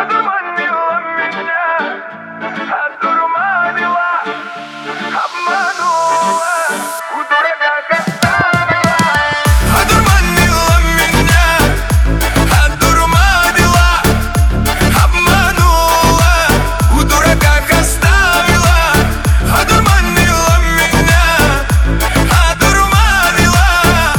одурманила меня, одурманила, обманула, у дураках оставила. Одурманила меня, одурманила, обманула, у дураках оставила. Одурманила меня, одурманила,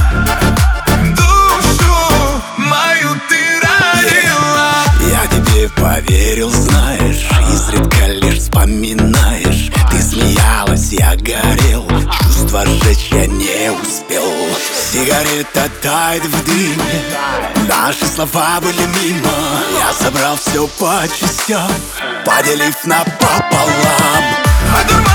душу мою ты ранила. Я тебе поверил, знаешь, изредка лишь вспоминаешь. Ты смеялась, я горел, чувства сжечь я не успел. Сигарета тает в дыме, наши слова были мимо. Я собрал все по частям, поделив напополам.